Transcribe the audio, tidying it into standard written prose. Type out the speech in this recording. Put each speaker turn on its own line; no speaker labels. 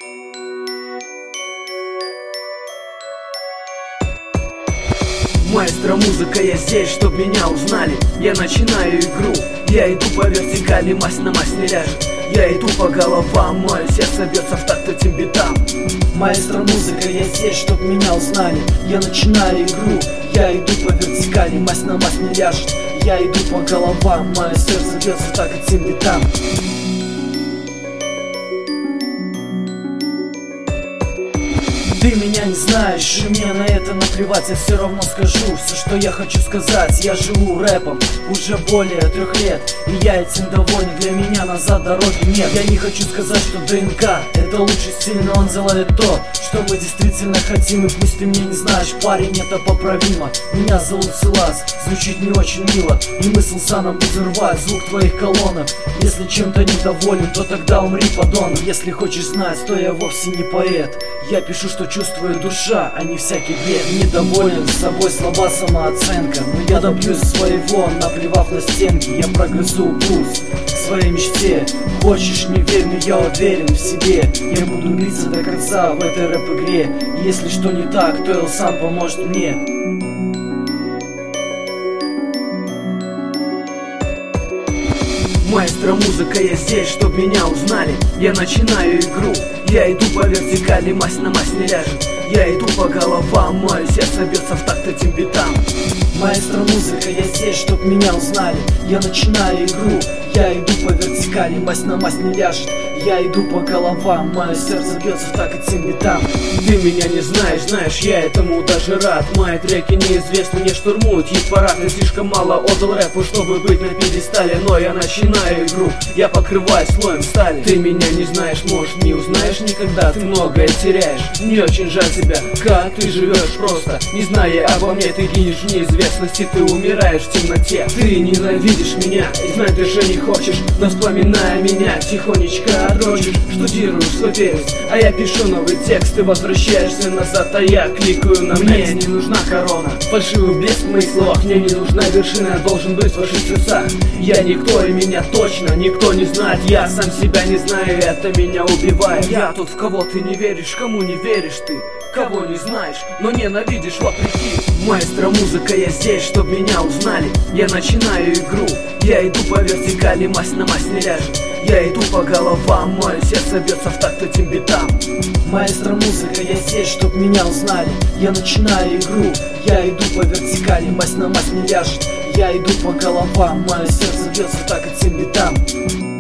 Маэстро музыка, я здесь, чтоб меня узнали. Я начинаю игру, я иду по вертикали, мазь на мазь не ляжет. Я иду по головам, мое сердце бьется в такт этим битам.
Маэстро музыка, я здесь, чтоб меня узнали. Я начинаю игру, я иду по вертикали, мазь на мазь не ляжет. Я иду по головам, мое сердце бьется в такт этим битам. Ты меня не знаешь, и мне на это наплевать. Я все равно скажу все, что я хочу сказать. Я живу рэпом уже более 3 лет, и я этим доволен, для меня назад дороги нет. Я не хочу сказать, что ДНК это лучший стиль, но он делает то, что мы действительно хотим. И пусть ты меня не знаешь, парень, это поправимо. Меня зовут Силас, звучит не очень мило, и мысл саном буду рвать звук твоих колонок. Если чем-то недоволен, то тогда умри, подонок. Если хочешь знать, то я вовсе не поэт. Я пишу, что чувствует душа, а не всякий бред. Недоволен собой, слаба самооценка, но я добьюсь своего, наплевав на стенки. Я прогрызу путь к своей мечте. Хочешь, не верь, но я уверен в себе. Я буду биться до конца в этой рэп-игре. И если что не так, то Эл сам поможет мне.
Маэстро музыка, я здесь, чтоб меня узнали. Я начинаю игру, я иду по вертикали, мазь на мазь не ляжет. Я иду по головам, мое сердце бьется в такт этим битам.
Маэстро музыка, я здесь, чтоб меня узнали. Я начинаю игру, я иду по вертикали, мазь на мазь не ляжет. Я иду по головам, мое сердце бьется в такт этим битам.
Ты меня не знаешь, знаешь, я этому даже рад. Мои треки неизвестны, не штурмуют хит-парад. Я слишком мало отдал рэпу, чтобы быть на пьедестале. Но я начинаю игру, я покрываюсь слоем стали. Ты меня не знаешь, может не узнаешь никогда. Ты многое теряешь, мне очень жаль тебя. Как ты живешь просто, не зная обо мне. Ты гинешь в неизвестности, ты умираешь в темноте. Ты ненавидишь меня, и знать ты же не хочешь. Но вспоминая меня, тихонечко дрочишь, штудируешь свой перец, а я пишу новый текст. Ты возвращаешься назад, а я кликаю на мне. Не нужна корона, фальшивый блеск в моих словах. Мне не нужна вершина, я должен быть в ваших сердцах. Я никто, и меня точно никто не знает. Я сам себя не знаю, и это меня убивает. Я тот, в кого ты не веришь, кому не веришь ты, кого не знаешь, но ненавидишь вопреки. Маэстро музыка, я здесь, чтоб меня узнали. Я начинаю игру, я иду по вертикали, мазь на мазь не ляжет. Я иду по головам, мое сердце бьется в такт этим битам.
Маэстро музыка, я здесь, чтоб меня узнали. Я начинаю игру, я иду по вертикали, мазь на мазь не ляжет. Я иду по головам, мое сердце бьется в такт этим битам.